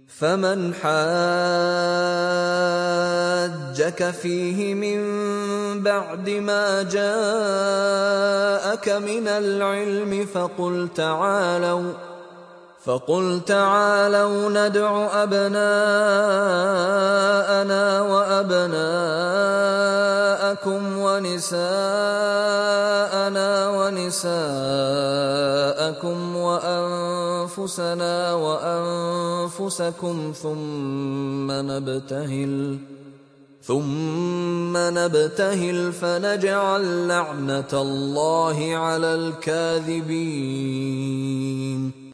فمن حاجك فيه من بعد ما جاءك من العلم فقل تعالوا ندع أبناءنا وأبناءكم ونساءنا ونساءكم وأنفسنا وأنفسكم ثم نبتهل فنجعل لعنة الله على الكاذبين.